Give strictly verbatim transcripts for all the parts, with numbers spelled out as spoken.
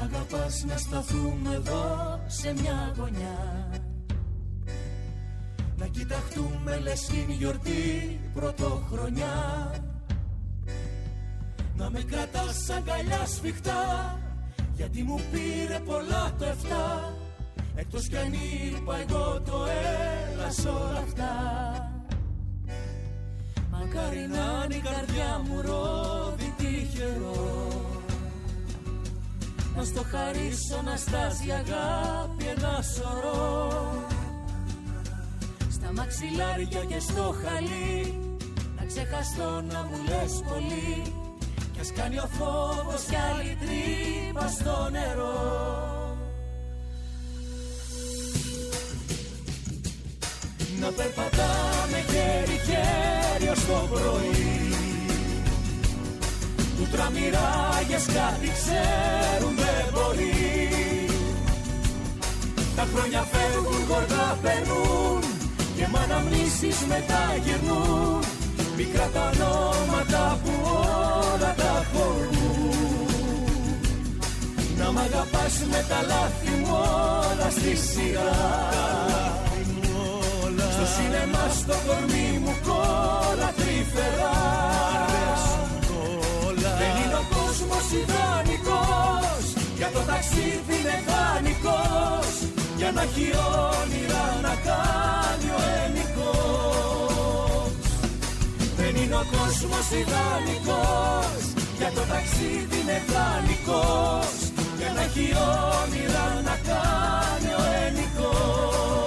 αγαπάς να σταθούμε εδώ σε μια γωνιά, να κοιταχτούμε λες είναι γιορτή πρωτοχρονιά, να με κρατάς αγκαλιά σφιχτά, γιατί μου πήρε πολλά το εφτά, εκτός κι αν είπα εγώ το έλα σ' όλα αυτά. Μακάρι να είναι η καρδιά μου ρόδι τυχερό, να στο χαρίσω να στάζει αγάπη ένα σωρό, στα μαξιλάρια και στο χαλί, να ξεχαστώ να μου λες πολύ, κι ας κάνει ο φόβος κι άλλη τρύπα στο νερό. Να περπατάμε χέρι-χέρι ως το πρωί, που τραμμυράγες κάτι ξέρουν δεν μπορεί. Τα χρόνια φεύγουν, γοργά περνούν, και μ' αναμνήσεις μετά γυρνούν, μικρά τα ονόματα που όλα τα χωρούν. Να μ' αγαπάς με τα λάθη μου όλα στη σειρά, στο σινεμά στο κορμί μου κόλλα τρυφερά. Δεν είναι ο κόσμος ιδανικός, για το ταξίδι είναι δανεικός, για να έχει όνειρα να κάνει ο ενικός. Δεν είναι ο κόσμος ιδανικός, για το ταξίδι είναι δανεικός, για να έχει όνειρα να κάνει ο ενικός.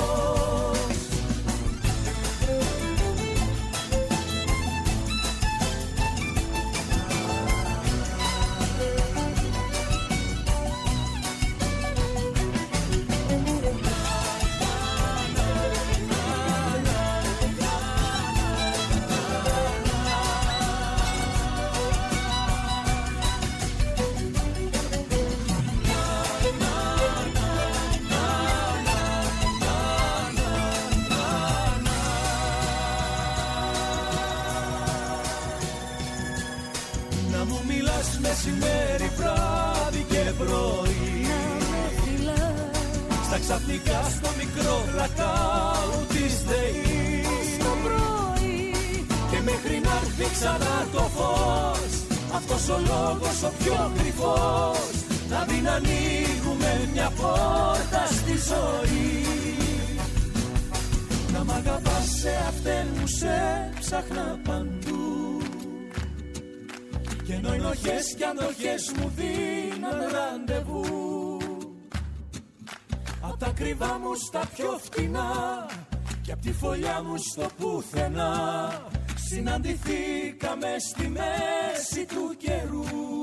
Μεσημέρι, βράδυ και πρωί, στα ξαφνικά στο μικρό blackout της ΔΕΗ, στο πρωί, και μέχρι να έρθει ξανά το φως, αυτός ο λόγος ο πιο κρυφός, να δει να ανοίγουμε μια πόρτα στη ζωή. Να μ' αγαπάς σε αυτήν μου σε ψάχνα παντού, και ενώ οι νοχές κι αντοχές μου δίναν ραντεβού, απ' τα κρυβά μου στα πιο φτηνά, και απ' τη φωλιά μου στο πουθενά, συναντηθήκαμε στη μέση του καιρού.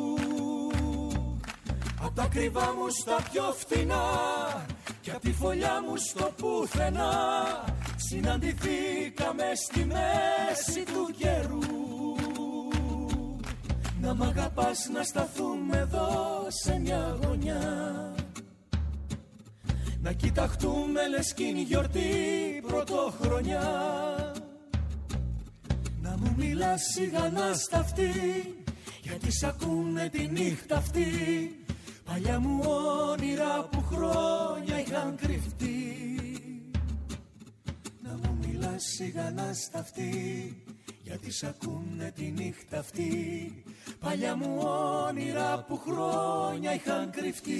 Απ' τα κρυβά μου στα πιο φτηνά, και απ' τη φωλιά μου στο πουθενά, συναντηθήκαμε στη μέση του καιρού. Να μ' αγαπάς να σταθούμε εδώ σε μια γωνιά, να κοιταχτούμε λες κι είναι γιορτή πρωτοχρονιά, να μου μιλάς σιγανά στα αυτή, γιατί σ' ακούνε τη νύχτα αυτή, παλιά μου όνειρα που χρόνια είχαν κρυφτεί. Να μου μιλάς σιγανά στα αυτή, γιατί σ' ακούνε τη νύχτα αυτή, παλιά μου όνειρα που χρόνια είχαν κρυφτεί.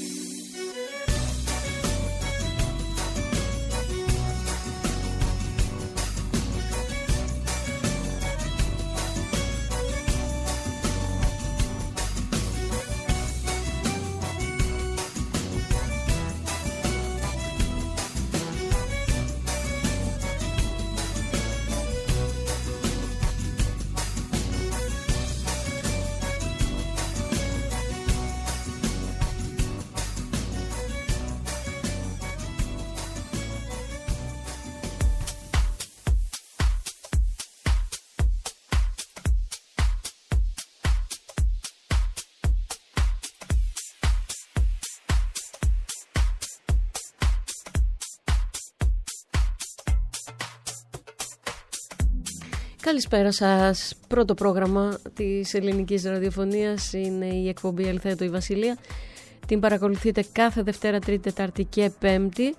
Καλησπέρα σας. Πρώτο πρόγραμμα της ελληνικής ραδιοφωνίας είναι η εκπομπή Αληθέτω η Βασιλεία. Την παρακολουθείτε κάθε Δευτέρα, Τρίτη, Τετάρτη και Πέμπτη.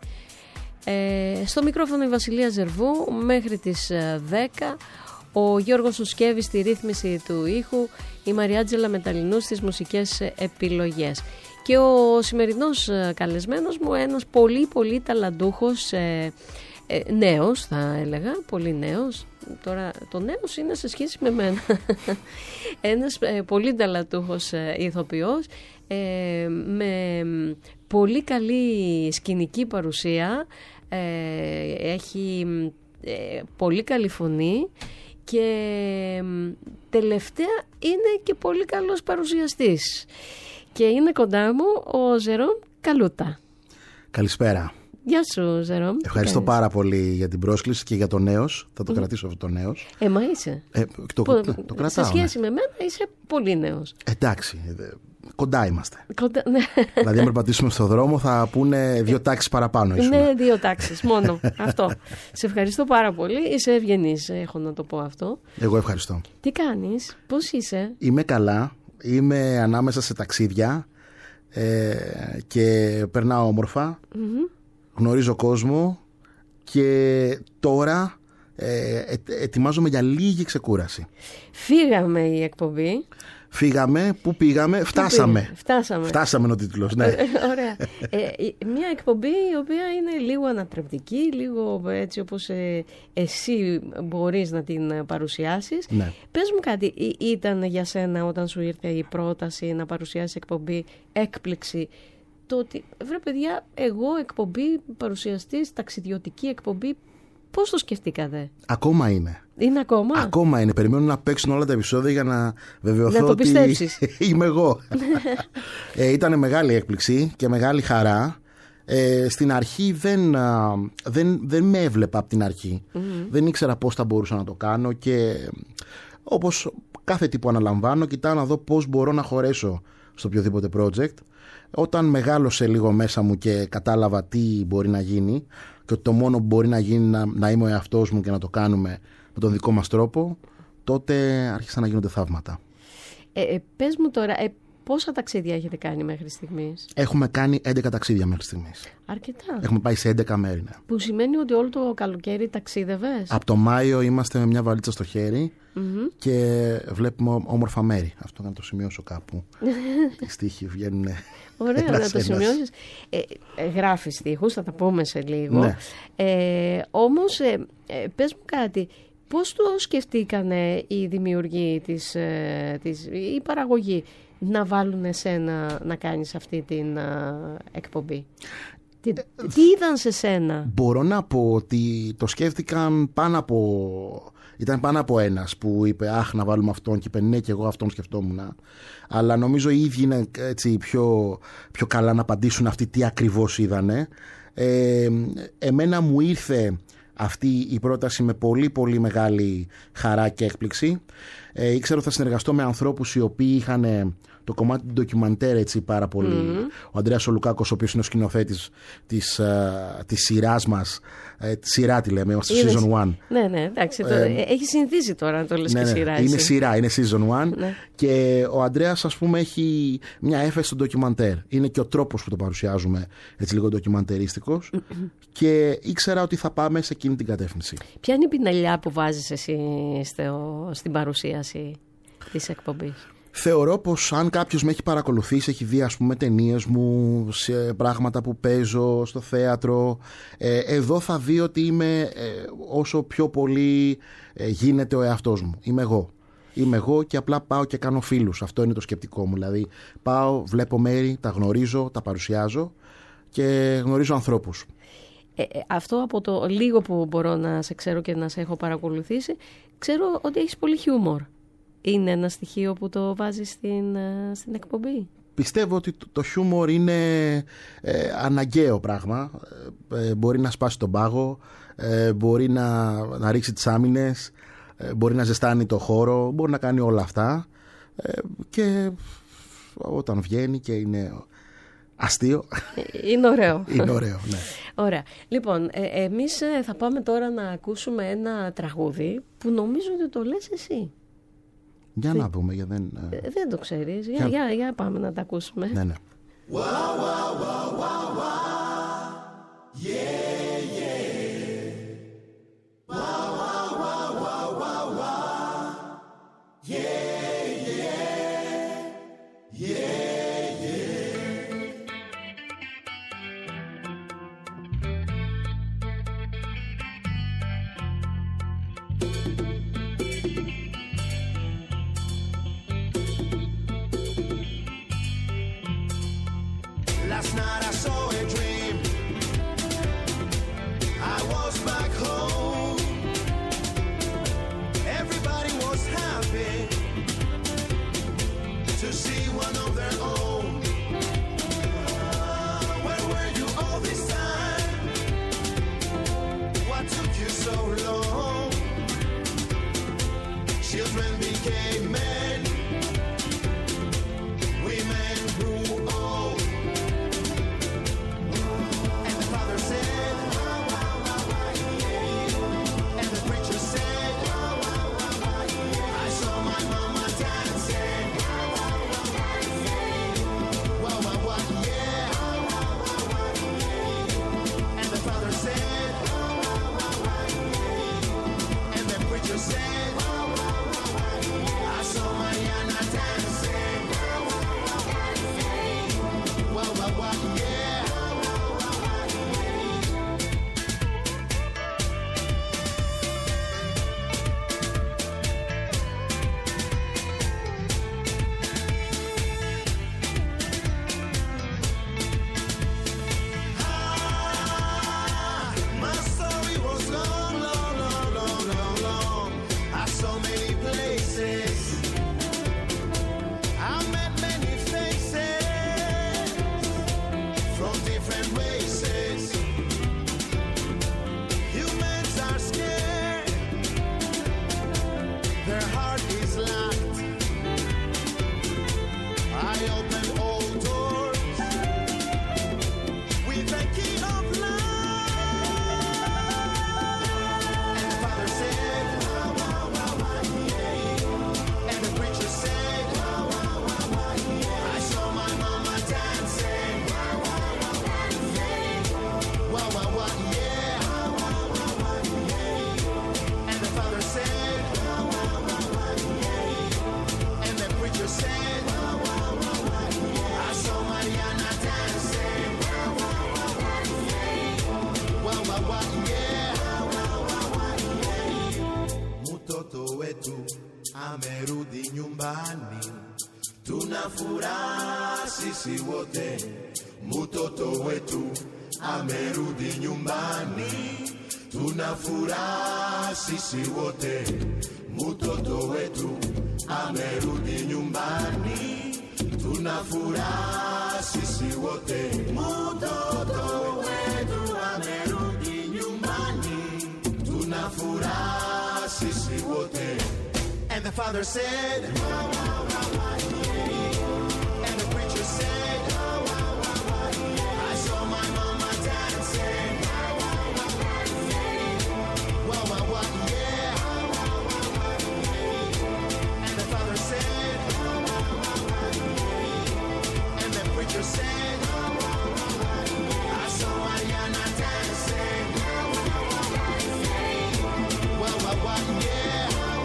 Ε, στο μικρόφωνο η Βασιλεία Ζερβού μέχρι τις δέκα. Ο Γιώργος Ουσκέβης στη ρύθμιση του ήχου, η Μαριάτζελα Μεταλλινού στις μουσικές επιλογές. Και ο σημερινός καλεσμένος μου, ένας πολύ πολύ ταλαντούχος ε, ε, νέος, θα έλεγα, πολύ νέος. Τώρα το νέος είναι σε σχέση με μένα. Ένας ε, πολύ ταλαντούχος ε, ηθοποιός, ε, με πολύ καλή σκηνική παρουσία, ε, έχει ε, πολύ καλή φωνή και τελευταία είναι και πολύ καλός παρουσιαστής. Και είναι κοντά μου ο Ζερόμ Καλούτα. Καλησπέρα. Γεια σου, Ζερόμ. Ευχαριστώ πάρα πολύ για την πρόσκληση και για το νέος. Θα το mm. κρατήσω αυτό το νέος. Ε, μα είσαι. Ε, το, Πο, το, το κρατάω. Σε σχέση ναι. με μένα είσαι πολύ νέος. Εντάξει, κοντά είμαστε. Κοντά, ναι. Δηλαδή, αν περπατήσουμε στον δρόμο, θα πούνε δύο τάξεις παραπάνω. Ήσουν. Ναι, δύο τάξεις μόνο. Αυτό. Σε ευχαριστώ πάρα πολύ. Είσαι ευγενής, έχω να το πω αυτό. Εγώ ευχαριστώ. Τι κάνεις, πώς είσαι? Είμαι καλά. Είμαι ανάμεσα σε ταξίδια ε, και περνάω όμορφα. Mm-hmm. Γνωρίζω κόσμο και τώρα ε, ε, ετοιμάζομαι για λίγη ξεκούραση. Φύγαμε η εκπομπή. Φύγαμε, πού πήγαμε, φτάσαμε. Φτάσαμε. Φτάσαμε είναι ο τίτλος, ναι. Ωραία. Ε, μια εκπομπή η οποία είναι λίγο ανατρεπτική, λίγο έτσι όπως ε, εσύ μπορείς να την παρουσιάσεις. Ναι. Πες μου κάτι, ήταν για σένα όταν σου ήρθε η πρόταση να παρουσιάσεις εκπομπή έκπληξη το ότι, βρε παιδιά, εγώ εκπομπή, παρουσιαστής, ταξιδιωτική εκπομπή, πώς το σκεφτήκατε? Ακόμα είναι. Είναι ακόμα? Ακόμα είναι. Περιμένω να παίξουν όλα τα επεισόδια για να βεβαιωθώ να το ότι πιστέψεις. είμαι εγώ. ε, ήταν μεγάλη έκπληξη και μεγάλη χαρά. Ε, στην αρχή δεν, δεν, δεν με έβλεπα από την αρχή. Mm-hmm. Δεν ήξερα πώς θα μπορούσα να το κάνω και όπως κάθε τι που αναλαμβάνω κοιτάω να δω πώς μπορώ να χωρέσω στο οποιοδήποτε project. Όταν μεγάλωσε λίγο μέσα μου και κατάλαβα τι μπορεί να γίνει και ότι το μόνο που μπορεί να γίνει να, να είμαι ο εαυτός μου και να το κάνουμε με τον δικό μας τρόπο, τότε άρχισαν να γίνονται θαύματα. Ε, ε, πες μου τώρα, ε, πόσα ταξίδια έχετε κάνει μέχρι στιγμής? Έχουμε κάνει έντεκα ταξίδια μέχρι στιγμής. Αρκετά. Έχουμε πάει σε έντεκα μέρη. Ναι. Που σημαίνει ότι όλο το καλοκαίρι ταξίδευες? Από το Μάιο είμαστε με μια βαλίτσα στο χέρι mm-hmm. και βλέπουμε όμορφα μέρη. Αυτό να το σημειώσω κάπου. Οι στίχοι βγαίνουν. Ωραία, να το σημειώσεις. Ε, ε, γράφεις στίχους, θα τα πούμε σε λίγο. Ναι. Ε, όμως, ε, ε, πες μου κάτι. Πώς το σκεφτήκανε οι δημιουργοί, της, ε, της, η παραγωγή, να βάλουν εσένα να κάνεις αυτή την ε, εκπομπή? Τι, τι είδαν σε σένα? Μπορώ να πω ότι το σκέφτηκαν πάνω από... Ήταν πάνω από ένας που είπε αχ να βάλουμε αυτόν και είπε ναι και εγώ αυτόν σκεφτόμουν. Αλλά νομίζω οι ίδιοι είναι έτσι πιο, πιο καλά να απαντήσουν αυτοί τι ακριβώς είδανε. Ε, εμένα μου ήρθε αυτή η πρόταση με πολύ πολύ μεγάλη χαρά και έκπληξη. Ε, ήξερα ότι θα συνεργαστώ με ανθρώπους οι οποίοι είχαν το κομμάτι του ντοκιμαντέρ έτσι πάρα πολύ. Mm-hmm. Ο Ανδρέας ο Λουκάκος, ο οποίος είναι ο σκηνοθέτης της, uh, της σειράς μας, uh, τη σειρά τη λέμε, είμαστε στο season one. Ναι, ναι, εντάξει, το, ε, έχει συνηθίσει τώρα να το λες ναι, και ναι, σειρά. Είναι εσύ. σειρά, είναι season one Ναι. Και ο Ανδρέας ας πούμε έχει μια έφεση στο ντοκιμαντέρ. Είναι και ο τρόπος που το παρουσιάζουμε έτσι λίγο ντοκιμαντερίστικος mm-hmm. Και ήξερα ότι θα πάμε σε εκείνη την κατεύθυνση. Ποια είναι η πινελιά που βάζεις εσύ στο, στην παρουσίαση της εκπομπής? Θεωρώ πως αν κάποιος με έχει παρακολουθήσει, έχει δει ας πούμε ταινίες μου, σε πράγματα που παίζω στο θέατρο, ε, εδώ θα δει ότι είμαι ε, όσο πιο πολύ ε, γίνεται ο εαυτός μου. Είμαι εγώ. Είμαι εγώ και απλά πάω και κάνω φίλους. Αυτό είναι το σκεπτικό μου. Δηλαδή πάω, βλέπω μέρη, τα γνωρίζω, τα παρουσιάζω και γνωρίζω ανθρώπους. Ε, αυτό από το λίγο που μπορώ να σε ξέρω και να σε έχω παρακολουθήσει, ξέρω ότι έχεις πολύ χιούμορ. Είναι ένα στοιχείο που το βάζεις στην, στην εκπομπή? Πιστεύω ότι το, το χιούμορ είναι ε, αναγκαίο πράγμα. Ε, μπορεί να σπάσει τον πάγο, ε, μπορεί να, να ρίξει τις άμυνες, ε, μπορεί να ζεστάνει το χώρο, μπορεί να κάνει όλα αυτά. Ε, και όταν βγαίνει και είναι αστείο. Είναι ωραίο. Είναι ωραίο, ναι. Ωραία. Λοιπόν, ε, εμείς θα πάμε τώρα να ακούσουμε ένα τραγούδι που νομίζω ότι το λες εσύ. Για να δούμε, για δεν... Ε, δεν το ξέρεις. Για, για, για πάμε να τα ακούσουμε. Ναι, ναι. Last night I saw a dream. I was back home. Everybody was happy to see one of their own. Uh, where were you all this time? What took you so long? Children became men. Women grew old. amerudi nyumbani, tuna furaha sisi wote, mtoto wetu amerudi nyumbani, tuna furaha sisi wote, mtoto wetu amerudi nyumbani, tuna furaha sisi wote, mtoto wetu amerudi nyumbani, tuna furaha sisi wote. And the father said, and the preacher said, I saw my mama dancing. Wow, wow, wow, yeah. And the father said, and the preacher said, I saw Mariana dancing. Wow, wow, wow, yeah.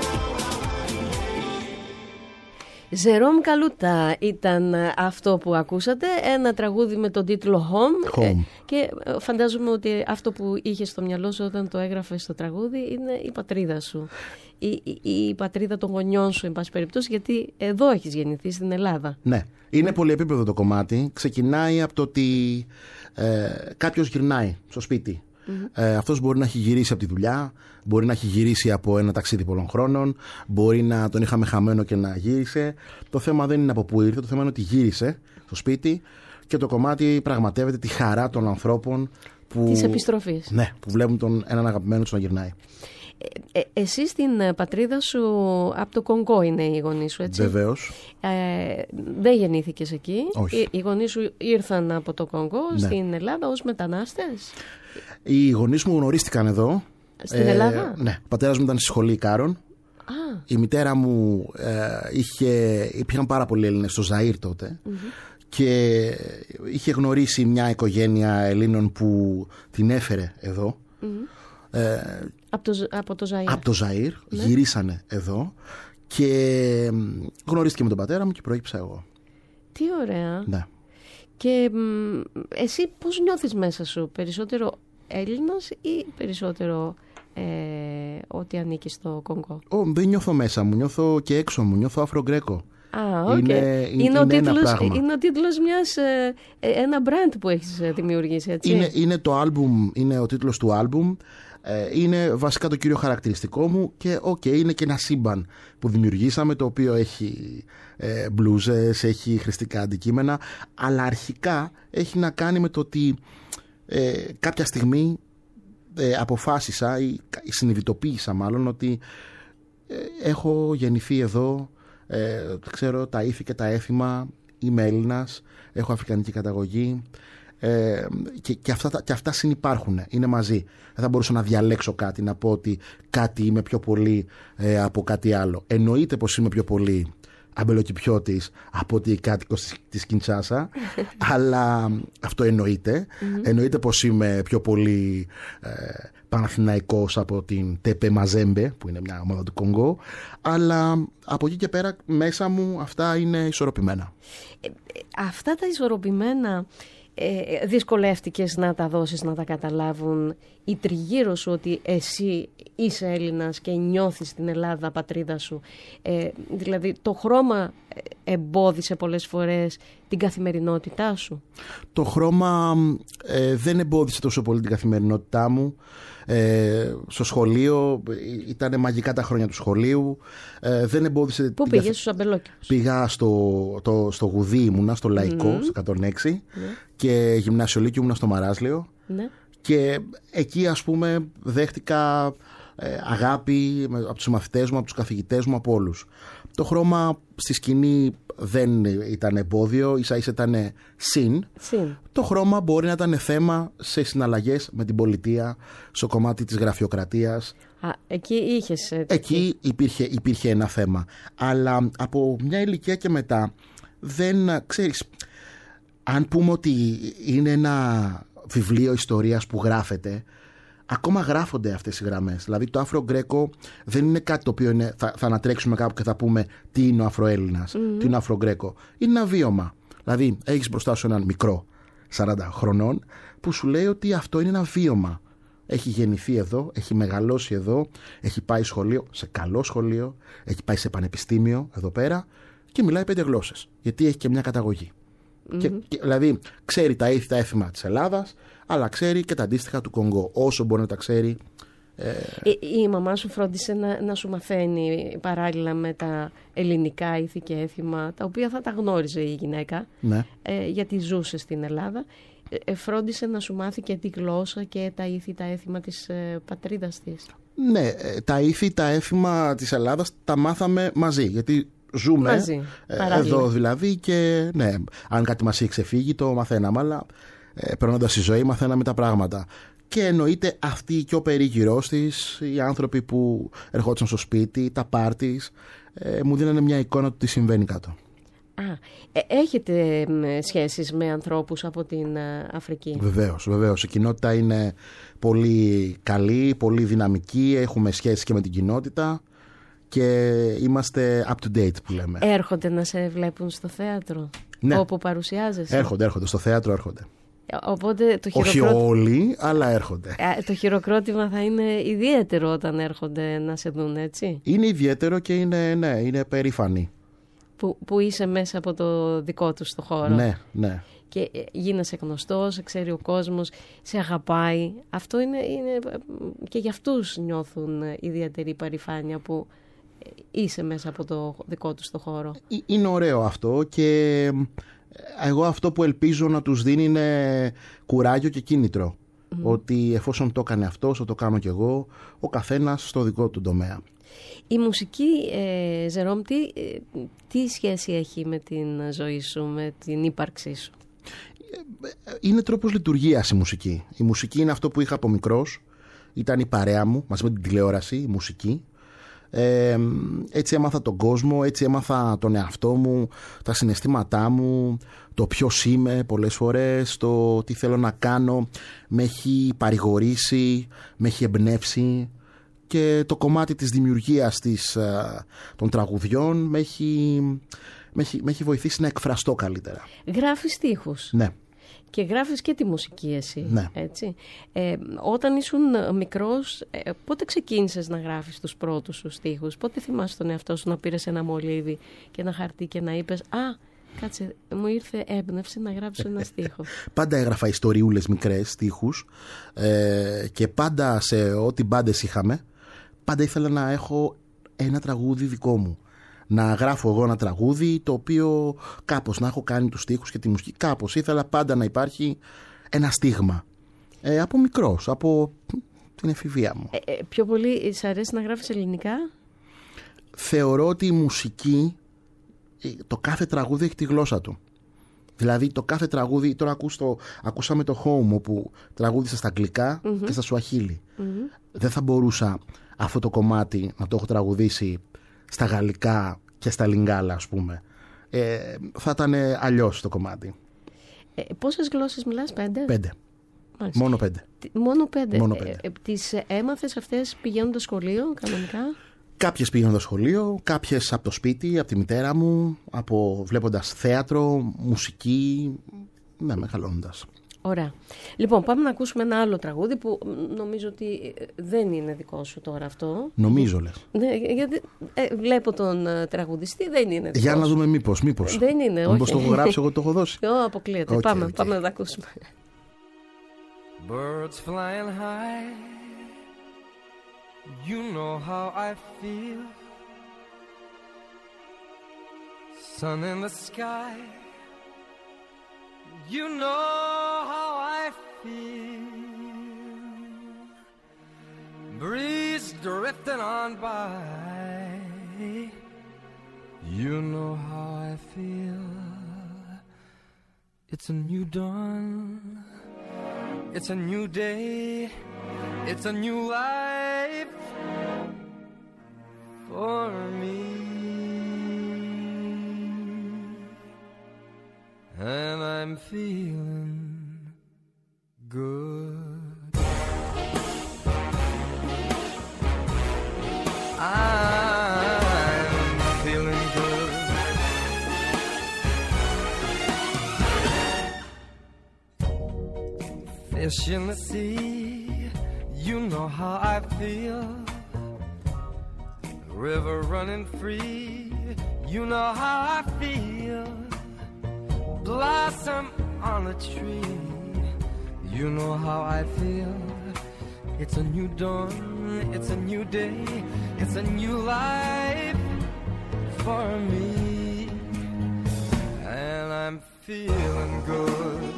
Ζερόμ Καλούτα ήταν αυτό που ακούσατε, ένα τραγούδι με τον τίτλο Home, Home. Και φαντάζομαι ότι αυτό που είχε στο μυαλό σου όταν το έγραφες στο τραγούδι είναι η πατρίδα σου, η, η, η πατρίδα των γονιών σου εν πάση περιπτώσει, γιατί εδώ έχεις γεννηθεί στην Ελλάδα. Ναι, είναι πολυεπίπεδο το κομμάτι. Ξεκινάει από το ότι ε, κάποιος γυρνάει στο σπίτι. Mm-hmm. Ε, αυτός μπορεί να έχει γυρίσει από τη δουλειά, μπορεί να έχει γυρίσει από ένα ταξίδι πολλών χρόνων, μπορεί να τον είχαμε χαμένο και να γύρισε. Το θέμα δεν είναι από πού ήρθε, το θέμα είναι ότι γύρισε στο σπίτι και το κομμάτι πραγματεύεται τη χαρά των ανθρώπων που, της επιστροφής. Ναι, που βλέπουν τον έναν αγαπημένο τους να γυρνάει. Ε, ε, εσύ στην πατρίδα σου από το Κονγκό είναι οι γονείς σου, έτσι? Βεβαίως. Ε, δεν γεννήθηκες εκεί. Όχι. Οι, οι γονείς σου ήρθαν από το Κονγκό, ναι, στην Ελλάδα ως μετανάστες. Οι γονείς μου γνωρίστηκαν εδώ. Στην ε, Ελλάδα? Ναι. Ο πατέρας μου ήταν στη σχολή Ικάρων. Α. Η μητέρα μου ε, είχε, υπήρχαν πάρα πολλοί Έλληνες στο Ζαΐρ τότε. Mm-hmm. και είχε γνωρίσει μια οικογένεια Ελλήνων που την έφερε εδώ. Mm-hmm. Ε, από, το, από το Ζαΐρ. Από το Ζαΐρ, ναι. Γυρίσανε εδώ και γνωρίστηκε με τον πατέρα μου και προέκυψα εγώ. Τι ωραία. Ναι. Και μ, εσύ πώς νιώθεις μέσα σου, περισσότερο Έλληνας ή περισσότερο ε, ότι ανήκει στο Κονγκό? Oh, δεν νιώθω μέσα μου, νιώθω και έξω μου, νιώθω Αφρογκρέκο. Α, okay. είναι, είναι, είναι, είναι, ο τίτλος, ένα πράγμα. είναι ο τίτλος μιας, ε, ένα brand που έχεις δημιουργήσει, έτσι. Είναι, είναι το άλμπουμ, είναι ο τίτλος του άλμπουμ. Είναι βασικά το κύριο χαρακτηριστικό μου και okay, είναι και ένα σύμπαν που δημιουργήσαμε, το οποίο έχει ε, μπλούζες, έχει χρηστικά αντικείμενα, αλλά αρχικά έχει να κάνει με το ότι ε, κάποια στιγμή ε, αποφάσισα ή συνειδητοποίησα μάλλον ότι ε, έχω γεννηθεί εδώ, ε, ξέρω τα ήθη και τα έθιμα, είμαι Έλληνας, έχω αφρικανική καταγωγή. Ε, και, και, αυτά, και αυτά συνυπάρχουν, είναι μαζί. Δεν θα μπορούσα να διαλέξω κάτι, να πω ότι κάτι είμαι πιο πολύ ε, από κάτι άλλο. Εννοείται πως είμαι πιο πολύ αμπελοκηπιώτης από ότι κάτοικος της Κιντσάσα, αλλά αυτό εννοείται. Mm-hmm. Εννοείται πως είμαι πιο πολύ ε, Παναθηναϊκός από την Τέπε Μαζέμπε, που είναι μια ομάδα του Κονγκό, αλλά από εκεί και πέρα μέσα μου αυτά είναι ισορροπημένα. Ε, αυτά τα ισορροπημένα Ε, δυσκολεύτηκες να τα δώσεις, να τα καταλάβουν οι τριγύρω σου ότι εσύ είσαι Έλληνας και νιώθεις την Ελλάδα πατρίδα σου? Ε, δηλαδή το χρώμα εμπόδισε πολλές φορές την καθημερινότητά σου? Το χρώμα ε, δεν εμπόδισε τόσο πολύ την καθημερινότητά μου. Ε, στο σχολείο ήταν μαγικά τα χρόνια του σχολείου. Ε, δεν εμπόδισε. Πού πήγες? Στους αμπελόκηπους? Πήγα στο, το, στο Γουδί, ήμουνα στο Λαϊκό, mm. στο εκατόν έξι, mm. και γυμνασιολίκιο ήμουνα στο Μαράσλιο, mm. και εκεί ας πούμε δέχτηκα ε, αγάπη από τους μαθητές μου, από τους καθηγητές μου, από όλους. Το χρώμα στη σκηνή δεν ήταν εμπόδιο, ίσα ίσα ήταν συν. συν. Το χρώμα μπορεί να ήταν θέμα σε συναλλαγές με την πολιτεία, στο κομμάτι της γραφειοκρατίας. Α, εκεί είχες... Έτσι. Εκεί υπήρχε, υπήρχε ένα θέμα. Αλλά από μια ηλικία και μετά δεν ξέρεις... Αν πούμε ότι είναι ένα βιβλίο ιστορίας που γράφεται, ακόμα γράφονται αυτές οι γραμμές. Δηλαδή το Αφρογκρέκο δεν είναι κάτι το οποίο είναι, θα, θα ανατρέξουμε κάπου και θα πούμε τι είναι ο Αφροέλληνας, mm-hmm. τι είναι ο Αφρογκρέκο. Είναι ένα βίωμα. Δηλαδή έχεις μπροστά σου έναν μικρό σαράντα χρονών που σου λέει ότι αυτό είναι ένα βίωμα. Έχει γεννηθεί εδώ, έχει μεγαλώσει εδώ, έχει πάει σχολείο, σε καλό σχολείο, έχει πάει σε πανεπιστήμιο εδώ πέρα και μιλάει πέντε γλώσσες. Γιατί έχει και μια καταγωγή. Mm-hmm. Και, και, δηλαδή ξέρει τα ήθη, τα έθιμα της Ελλάδας, αλλά ξέρει και τα αντίστοιχα του Κονγκό, όσο μπορεί να τα ξέρει. Ε... Η, η μαμά σου φρόντισε να, να σου μαθαίνει παράλληλα με τα ελληνικά ήθη και έθιμα, τα οποία θα τα γνώριζε η γυναίκα, ναι. ε, γιατί ζούσε στην Ελλάδα. Ε, φρόντισε να σου μάθει και τη γλώσσα και τα ήθη, τα έθιμα της ε, πατρίδας της. Ναι, τα ήθη, τα έθιμα της Ελλάδας τα μάθαμε μαζί, γιατί ζούμε μαζί, εδώ δηλαδή, και ναι, αν κάτι μας είχε ξεφύγει το μαθαίναμε, αλλά ε, περνώντας τη ζωή μαθαίναμε τα πράγματα. Και εννοείται αυτοί και ο περίγυρός της, οι άνθρωποι που ερχόντουσαν στο σπίτι, τα πάρτις, ε, μου δίνανε μια εικόνα του τι συμβαίνει κάτω. Α, ε, έχετε σχέσεις με ανθρώπους από την Αφρική? Βεβαίως, βεβαίως. Η κοινότητα είναι πολύ καλή, πολύ δυναμική, έχουμε σχέσεις και με την κοινότητα και είμαστε up to date που λέμε. Έρχονται να σε βλέπουν στο θέατρο, ναι, όπου παρουσιάζεσαι? Έρχονται, έρχονται, στο θέατρο έρχονται. Οπότε το όχι χειροκρότημα... όλοι, αλλά έρχονται. Το χειροκρότημα θα είναι ιδιαίτερο όταν έρχονται να σε δουν, έτσι? Είναι ιδιαίτερο και είναι, ναι, είναι περήφανοι. Που, που είσαι μέσα από το δικό τους το χώρο. Ναι, ναι. Και γίνεσαι γνωστός, σε ξέρει ο κόσμος, σε αγαπάει. Αυτό είναι, είναι και για αυτούς νιώθουν ιδιαίτερη περηφάνεια που είσαι μέσα από το δικό τους το χώρο. Είναι ωραίο αυτό και εγώ αυτό που ελπίζω να τους δίνει είναι κουράγιο και κίνητρο. Mm. Ότι εφόσον το έκανε αυτός, το κάνω κι εγώ, ο καθένας στο δικό του τομέα. Η μουσική, ε, Ζερόμ, τι, ε, τι σχέση έχει με την ζωή σου, με την ύπαρξή σου? Είναι τρόπος λειτουργίας η μουσική. Η μουσική είναι αυτό που είχα από μικρός. Ήταν η παρέα μου, μαζί με την τηλεόραση, η μουσική. Ε, έτσι έμαθα τον κόσμο, έτσι έμαθα τον εαυτό μου, τα συναισθήματά μου, το ποιος είμαι πολλές φορές, το τι θέλω να κάνω. Με έχει παρηγορήσει, με έχει εμπνεύσει και το κομμάτι της δημιουργίας της, των τραγουδιών με έχει, με έχει, με έχει βοηθήσει να εκφραστώ καλύτερα. Γράφεις στίχους. Ναι. Και γράφεις και τη μουσική εσύ, ναι. έτσι. Ε, όταν ήσουν μικρός, ε, πότε ξεκίνησες να γράφεις τους πρώτους σου στίχους? Πότε θυμάσαι τον εαυτό σου να πήρες ένα μολύβι και ένα χαρτί και να είπες «Α, κάτσε, μου ήρθε έμπνευση να γράψω ένα στίχο»? Πάντα έγραφα ιστοριούλες μικρές, στίχους, ε, και πάντα σε ό,τι μπάντες είχαμε, πάντα ήθελα να έχω ένα τραγούδι δικό μου. Να γράφω εγώ ένα τραγούδι το οποίο κάπως να έχω κάνει τους στίχους και τη μουσική. Κάπως ήθελα πάντα να υπάρχει ένα στίγμα. Ε, από μικρός, από την εφηβεία μου. Ε, ε, πιο πολύ σ' αρέσει να γράφεις ελληνικά? Θεωρώ ότι η μουσική, το κάθε τραγούδι έχει τη γλώσσα του. Δηλαδή το κάθε τραγούδι, τώρα ακούς το, ακούσαμε το Home όπου τραγούδισα στα αγγλικά mm-hmm. και στα σουαχίλι. Mm-hmm. Δεν θα μπορούσα αυτό το κομμάτι να το έχω τραγουδήσει στα γαλλικά και στα λιγκάλα, ας πούμε. Ε, θα ήταν αλλιώς το κομμάτι. Ε, πόσες γλώσσες μιλάς? Πέντε? Πέντε. Μάλιστα. Μόνο πέντε. Μόνο πέντε. Μόνο πέντε. Ε, τις έμαθες αυτές πηγαίνοντας στο σχολείο, κανονικά? Κάποιες πήγαιναν στο σχολείο, κάποιες από το σπίτι, από τη μητέρα μου, από βλέποντας θέατρο, μουσική, ναι, μεγαλώνοντας. Ωραία. Λοιπόν, πάμε να ακούσουμε ένα άλλο τραγούδι που νομίζω ότι δεν είναι δικό σου τώρα αυτό. Νομίζω λες. Ναι, γιατί ε, βλέπω τον uh, τραγουδιστή, δεν είναι δικό Για σου. να δούμε μήπως, μήπως. Δεν είναι, όχι. Μήπως το έχω γράψει, εγώ το έχω δώσει. Ω, αποκλείεται. Okay, πάμε, okay. πάμε να τα ακούσουμε. Birds flying high, you know how I feel. Sun in the sky, you know how I feel. Breeze drifting on by, you know how I feel. It's a new dawn, it's a new day, it's a new life for me. And I'm feeling good. I'm feeling good. Fish in the sea, you know how I feel. River running free, you know how I feel. Blossom on a tree, you know how I feel. It's a new dawn, it's a new day, it's a new life for me. And I'm feeling good.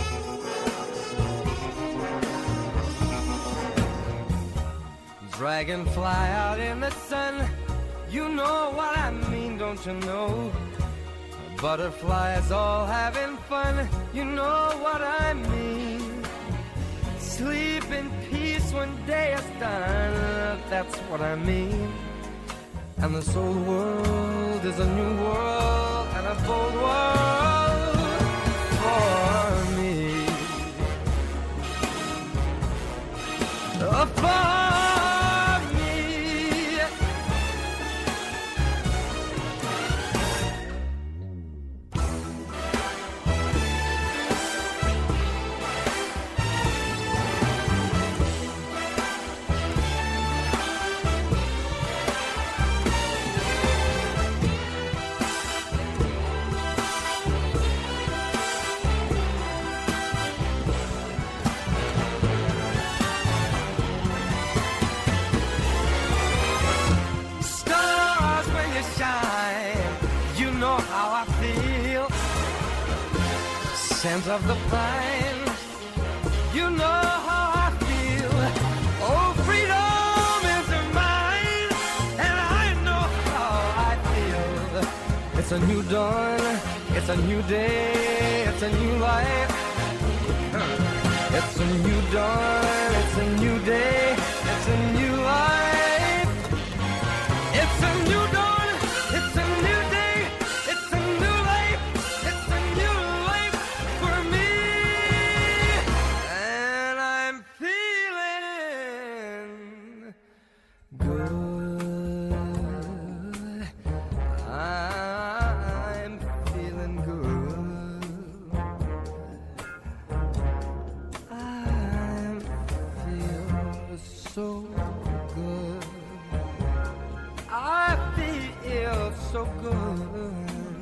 Dragonfly out in the sun, you know what I mean, don't you know? Butterflies all having fun, you know what I mean. Sleep in peace when day is done, that's what I mean. And this old world is a new world and a bold world for me. Oh, for scent of the pine, you know how I feel. Oh, freedom is mine, and I know how I feel. It's a new dawn, it's a new day, it's a new life. It's a new dawn, it's a new day, it's a new life so good. I feel so good.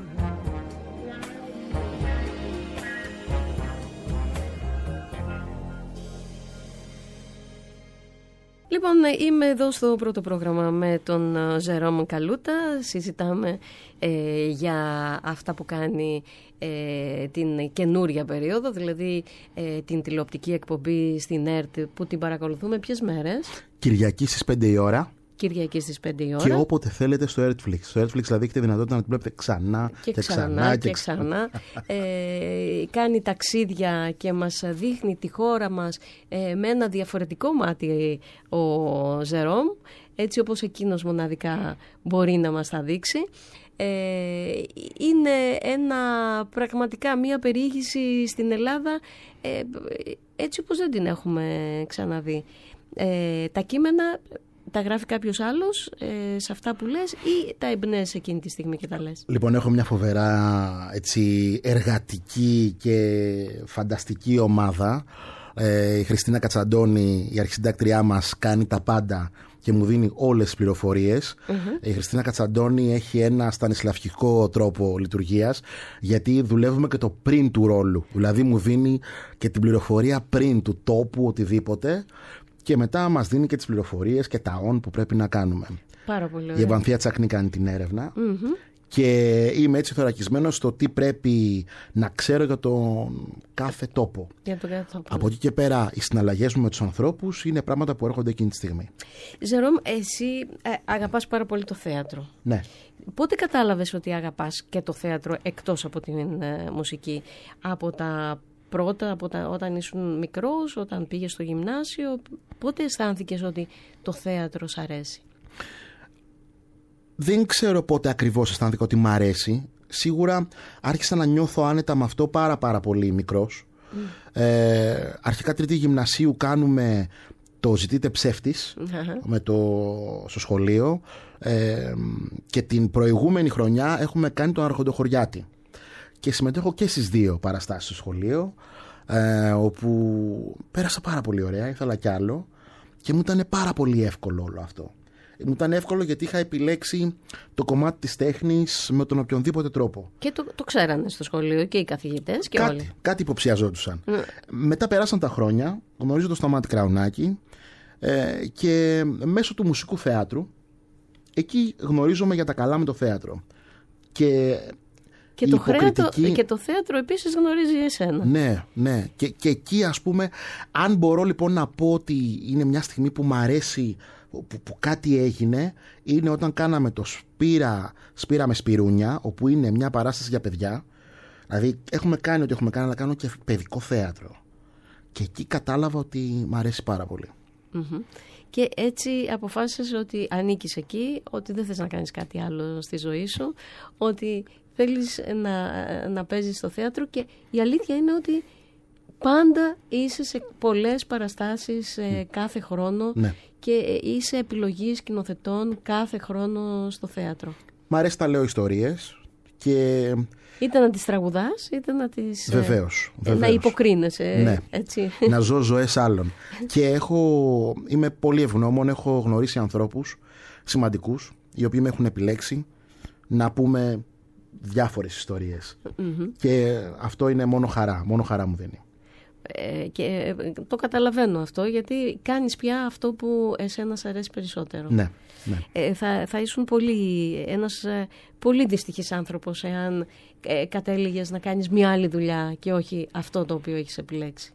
Λοιπόν, είμαι εδώ στο πρώτο πρόγραμμα με τον Ζερόμ Καλούτα. Συζητάμε ε, για αυτά που κάνει ε, την καινούρια περίοδο, δηλαδή ε, την τηλεοπτική εκπομπή στην ΕΡΤ που την παρακολουθούμε ποιες μέρες? Κυριακή στις πέντε η ώρα. Κυριακή στις πέντε η ώρα. Και όποτε θέλετε στο Netflix. Στο Netflix δηλαδή έχετε δυνατότητα να την βλέπετε ξανά και, και ξανά, ξανά και και ξανά. ε, κάνει ταξίδια και μας δείχνει τη χώρα μας ε, με ένα διαφορετικό μάτι ο Ζερόμ, έτσι όπως εκείνος μοναδικά μπορεί να μας τα δείξει. Ε, είναι ένα, πραγματικά μια περιήγηση στην Ελλάδα ε, έτσι όπως δεν την έχουμε ξαναδεί. Ε, τα κείμενα τα γράφει κάποιος άλλος ε, σε αυτά που λες ή τα εμπνέεσαι εκείνη τη στιγμή και τα λες? Λοιπόν, έχω μια φοβερά έτσι, εργατική και φανταστική ομάδα. Ε, η Χριστίνα Κατσαντώνη, η αρχισυντάκτριά μας, κάνει τα πάντα και μου δίνει όλες τις πληροφορίες. Mm-hmm. Η Χριστίνα Κατσαντώνη έχει ένα στανισλαυκικό τρόπο λειτουργίας, γιατί δουλεύουμε και το πριν του ρόλου. Δηλαδή μου δίνει και την πληροφορία πριν του τόπου, οτιδήποτε. Και μετά μας δίνει και τις πληροφορίες και τα on που πρέπει να κάνουμε. Πάρα πολύ ωραία. Η Ευανθία Τσακνή κάνει την έρευνα. Mm-hmm. Και είμαι έτσι θωρακισμένος στο τι πρέπει να ξέρω για τον κάθε τόπο. Για τον κάθε τόπο. Από εκεί και πέρα οι συναλλαγές μου με τους ανθρώπους είναι πράγματα που έρχονται εκείνη τη στιγμή. Ζερόμ, εσύ ε, αγαπάς πάρα πολύ το θέατρο. Ναι. Πότε κατάλαβες ότι αγαπάς και το θέατρο εκτός από την ε, μουσική? Από τα πρώτα, από τα, όταν ήσουν μικρός, όταν πήγες στο γυμνάσιο, πότε αισθάνθηκες ότι το θέατρο σ' αρέσει? Δεν ξέρω πότε ακριβώς αισθάνθηκα ότι μ' αρέσει. Σίγουρα άρχισα να νιώθω άνετα με αυτό πάρα πάρα πολύ μικρός. Mm. Ε, αρχικά τρίτη γυμνασίου κάνουμε το «Ζητείτε ψεύτης» με το, στο σχολείο ε, και την προηγούμενη χρονιά έχουμε κάνει τον Αρχοντοχωριάτη. Και συμμετέχω και στις δύο παραστάσεις στο σχολείο, ε, όπου πέρασα πάρα πολύ ωραία, ήθελα κι άλλο και μου ήταν πάρα πολύ εύκολο όλο αυτό. Μου ήταν εύκολο γιατί είχα επιλέξει το κομμάτι της τέχνης με τον οποιονδήποτε τρόπο. Και το, το ξέρανε στο σχολείο και οι καθηγητές και κάτι, όλοι. Κάτι υποψιαζόντουσαν. Mm. Μετά περάσαν τα χρόνια, γνωρίζω το Σταμάτη Κραουνάκη ε, και μέσω του μουσικού θεάτρου, εκεί γνωρίζομαι για τα καλά με το θέατρο. Και... Και το, υποκριτική... χρέατο, και το θέατρο επίσης γνωρίζει εσένα. Ναι, ναι. Και, και εκεί ας πούμε, αν μπορώ λοιπόν να πω ότι είναι μια στιγμή που μου αρέσει, που, που κάτι έγινε, είναι όταν κάναμε το Σπύρα, Σπύρα με Σπυρούνια, όπου είναι μια παράσταση για παιδιά. Δηλαδή έχουμε κάνει ό,τι έχουμε κάνει, αλλά κάνω και παιδικό θέατρο. Και εκεί κατάλαβα ότι μου αρέσει πάρα πολύ. Mm-hmm. Και έτσι αποφάσισες ότι ανήκεις εκεί, ότι δεν θες να κάνεις κάτι άλλο στη ζωή σου, ότι θέλεις να, να παίζεις στο θέατρο, και η αλήθεια είναι ότι πάντα είσαι σε πολλές παραστάσεις ε, κάθε χρόνο, ναι, και είσαι επιλογή σκηνοθετών κάθε χρόνο στο θέατρο. Μ' αρέσει να λέω ιστορίες και... Είτε να τις τραγουδάς, είτε να τις... Βεβαίως, ε, βεβαίως. Να υποκρίνεσαι, ναι, έτσι. Να ζω ζωές άλλων. Και έχω, είμαι πολύ ευγνώμων, έχω γνωρίσει ανθρώπους σημαντικούς, οι οποίοι με έχουν επιλέξει να πούμε διάφορες ιστορίες. Mm-hmm. Και αυτό είναι μόνο χαρά, μόνο χαρά μου δίνει. Ε, και το καταλαβαίνω αυτό, γιατί κάνεις πια αυτό που εσένα σ' αρέσει περισσότερο. Ναι, ναι. Ε, θα, θα ήσουν πολύ, ένας ε, πολύ δυστυχής άνθρωπος εάν ε, κατέληγες να κάνεις μια άλλη δουλειά και όχι αυτό το οποίο έχεις επιλέξει.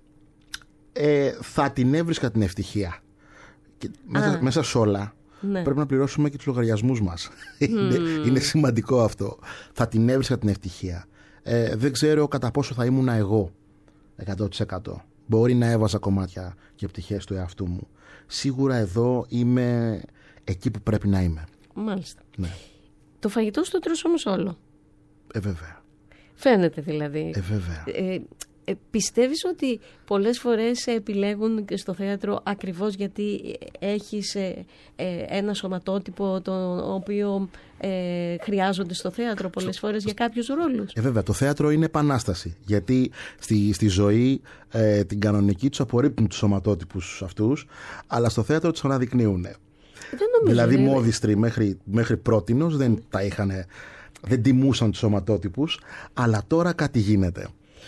Ε, θα την έβρισκα την ευτυχία. Και μέσα, μέσα σε όλα, ναι, πρέπει να πληρώσουμε και τους λογαριασμούς μας. Mm. είναι, είναι σημαντικό αυτό. Θα την έβρισκα την ευτυχία. Ε, δεν ξέρω κατά πόσο θα ήμουν εγώ εκατό τοις εκατό. Μπορεί να έβαζα κομμάτια και πτυχές του εαυτού μου. Σίγουρα εδώ είμαι εκεί που πρέπει να είμαι. Μάλιστα. Ναι. Το φαγητό σου το τρως όμως όλο. Ε, βέβαια. Φαίνεται δηλαδή. Ε, βέβαια. Ε, Ε, πιστεύεις ότι πολλές φορές σε επιλέγουν και στο θέατρο ακριβώς γιατί έχεις ε, ε, ένα σωματότυπο το οποίο ε, χρειάζονται στο θέατρο πολλές φορές για κάποιους ρόλους? Ε, βέβαια, το θέατρο είναι επανάσταση. Γιατί στη, στη ζωή ε, την κανονική τους απορρίπτουν τους σωματότυπους αυτούς, αλλά στο θέατρο τους αναδεικνύουν. Δεν νομίζω, Δηλαδή, ναι. μόδιστροι μέχρι, μέχρι πρότινος δεν τα είχαν, δεν τιμούσαν τους σωματότυπους, αλλά τώρα κάτι γίνεται.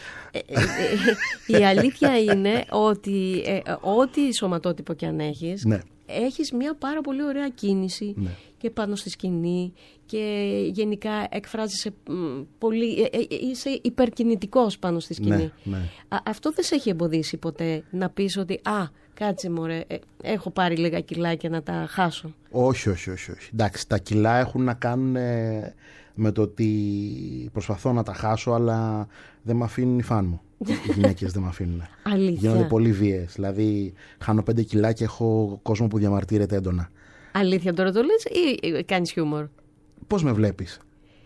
Η αλήθεια είναι ότι ε, ό,τι σωματότυπο και αν έχεις, Ναι. έχεις μια πάρα πολύ ωραία κίνηση, Ναι. και πάνω στη σκηνή και γενικά εκφράζεσαι μ, πολύ, ε, ε, είσαι υπερκινητικός πάνω στη σκηνή. Ναι, ναι. Α, αυτό δεν σε έχει εμποδίσει ποτέ να πεις ότι «Α, κάτσε μωρέ, ε, έχω πάρει λίγα κιλάκια να τα χάσω»? Όχι, όχι, όχι, όχι. Εντάξει, τα κιλά έχουν να κάνουν ε, με το ότι προσπαθώ να τα χάσω, αλλά δεν με αφήνουν οι φαν μου. Οι γυναίκες δεν με αφήνουν. Αλήθεια? Γίνονται πολύ βίαιες. Δηλαδή, χάνω πέντε κιλά και έχω κόσμο που διαμαρτύρεται έντονα. Αλήθεια τώρα το λες ή κάνεις χιούμορ? Πώς με βλέπεις?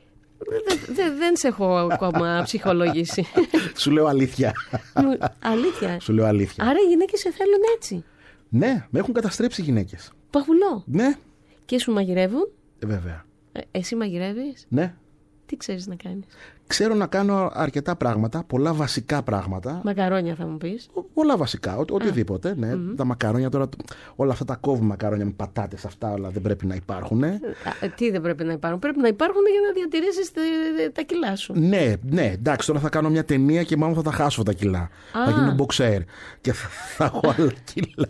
Δεν, δεν, δεν σε έχω ακόμα ψυχολογήσει. Σου λέω αλήθεια. Μου- Αλήθεια? Σου λέω αλήθεια. Άρα οι γυναίκες σε θέλουν έτσι? Ναι, με έχουν καταστρέψει οι γυναίκες. Παγουλό. Ναι, Και σου μαγειρεύουν? ε, βέβαια. Ε, εσύ μαγειρεύεις? Ναι. Τι ξέρεις να κάνεις? Ξέρω να κάνω αρκετά πράγματα, πολλά βασικά πράγματα. Μακαρόνια θα μου πεις? Ο- Πολλά βασικά, ο, οτιδήποτε. Ναι. Τα μακαρόνια τώρα, όλα αυτά τα κόβουμε μακαρόνια με πατάτες, αυτά όλα δεν πρέπει να υπάρχουν. Α, τι δεν πρέπει να υπάρχουν? Πρέπει να υπάρχουν για να διατηρήσεις τα, τα κιλά σου. Ναι, ναι, εντάξει, τώρα θα κάνω μια ταινία και μάλλον θα τα χάσω τα κιλά. Α. Θα γίνω μποξέρ και θα, θα έχω άλλα κιλά.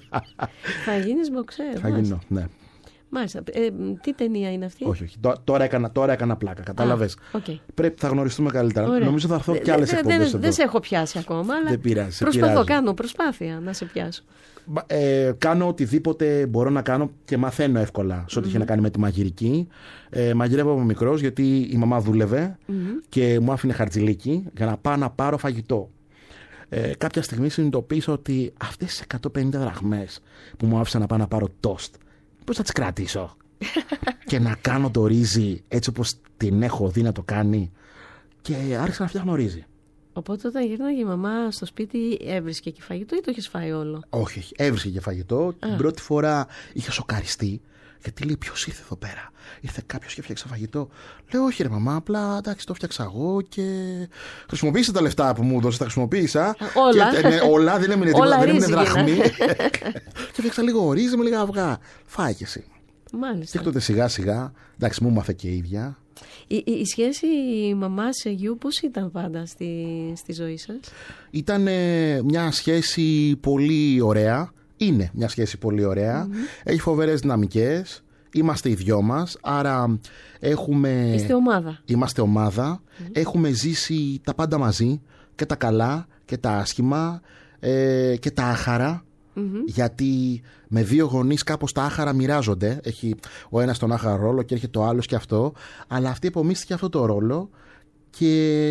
Θα γίνεις μποξέρ? θα γίνω, ναι. Μάλιστα. Ε, τι ταινία είναι αυτή? Όχι, όχι. Τω- Τώρα έκανα, τώρα έκανα πλάκα, κατάλαβες. οκ. Πρέπει, θα γνωριστούμε καλύτερα. Ωραία. Νομίζω θα έρθω Δε- και άλλες δε- εκπομπές δεν- εδώ. Δεν σε έχω πιάσει ακόμα, αλλά Δεν πειράζει, σε προσπαθώ, πειράζει. κάνω προσπάθεια να σε πιάσω. Μα, Ε, κάνω οτιδήποτε μπορώ να κάνω και μαθαίνω εύκολα σε ό,τι είχε να κάνει με τη μαγειρική. Ε, μαγειρεύω από μικρός γιατί η μαμά δούλευε και μου άφηνε χαρτζηλίκι για να πάω να πάρω φαγητό. Ε, κάποια στιγμή συνειδητοποίησα ότι αυτές τις εκατόν πενήντα δραχμές που μου άφησαν να πάω να πάρω τόστ, πώς θα τις κρατήσω και να κάνω το ρύζι έτσι όπως την έχω δει να το κάνει, και άρχισα να φτιάχνω ρύζι. Οπότε όταν γύρναγε η μαμά στο σπίτι έβρισκε και φαγητό ή το έχεις φάει όλο? Όχι, όχι. Έβρισκε και φαγητό. Την πρώτη φορά είχε σοκαριστεί. Γιατί λέει, ποιος ήρθε εδώ πέρα? Ήρθε κάποιος και φτιάξε φαγητό. Λέω, όχι ρε μαμά, απλά εντάξει, το φτιάξα εγώ και χρησιμοποίησα τα λεφτά που μου έδωσε, τα χρησιμοποίησα. όλα. Και, ναι, όλα, δεν έμεινε Όλα τίποτα, δεν έμεινε ρύζι δραχμή. γίνανε. Και φτιάξα λίγο ρύζι με λίγα αυγά. Φάει και εσύ. Μάλιστα. Και τότε σιγά σιγά, εντάξει, μου μάθε και η ίδια. Η, η, η σχέση μαμάς γιου πώς ήταν πάντα στη, στη ζωή σας? Ήταν ε, μια σχέση πολύ ωραία. Είναι μια σχέση πολύ ωραία. Έχει φοβερές δυναμικές. Είμαστε οι δυο μας. Άρα έχουμε... Είστε ομάδα? Είμαστε ομάδα. Έχουμε ζήσει τα πάντα μαζί. Και τα καλά και τα άσχημα ε, και τα άχαρα. Γιατί με δύο γονείς κάπως τα άχαρα μοιράζονται. Έχει ο ένας τον άχαρο ρόλο και έρχεται ο άλλος και αυτό. Αλλά αυτή επομίστηκε αυτό το ρόλο. Και